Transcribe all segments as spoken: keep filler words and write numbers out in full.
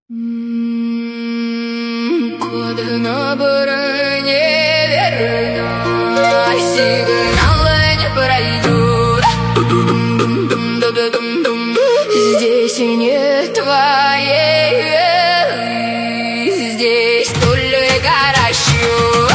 Годы на броне верно, сигналы не пройдут. Здесь и нет твоей веры, здесь только расчет.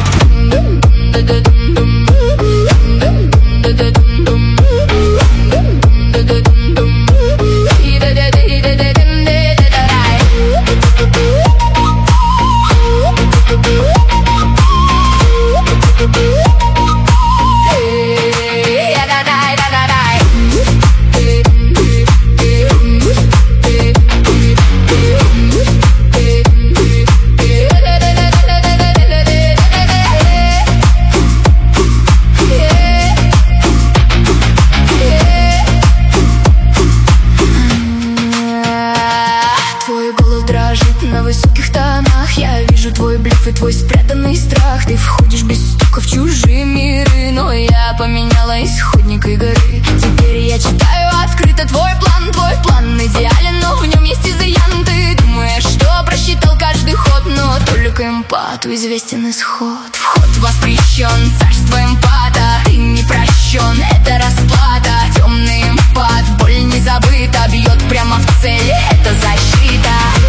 На высоких тонах я вижу твой блеф и твой спрятанный страх. Ты входишь без стука в чужие миры, но я поменяла исходник игры. Теперь я читаю открыто твой план. Твой план идеален, но в нем есть изъян. Ты думаешь, что просчитал каждый ход, но только эмпату известен исход. Вход воспрещен, царство эмпата. Ты не прощен, это расплата. Темный эмпат, боль не забыта. Бьет прямо в цель, это защита.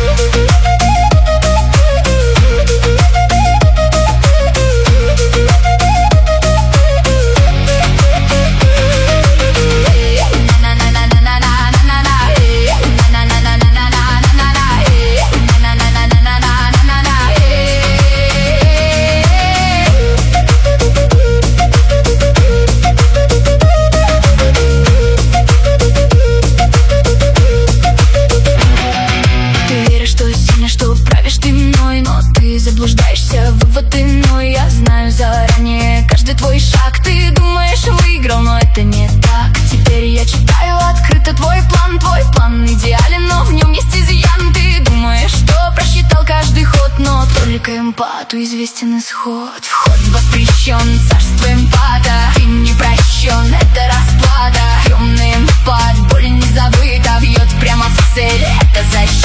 Заблуждаешься, вывод иной. Я знаю заранее каждый твой шаг. Ты думаешь, выиграл, но это не так. Теперь я читаю открыто твой план. Твой план идеален, но в нем есть изъян. Ты думаешь, что просчитал каждый ход, но только эмпату известен исход. Вход воспрещен, царство эмпата. Ты не прощен, это расплата. Темный эмпат, боль не забыта. Бьет прямо в цель, это защита.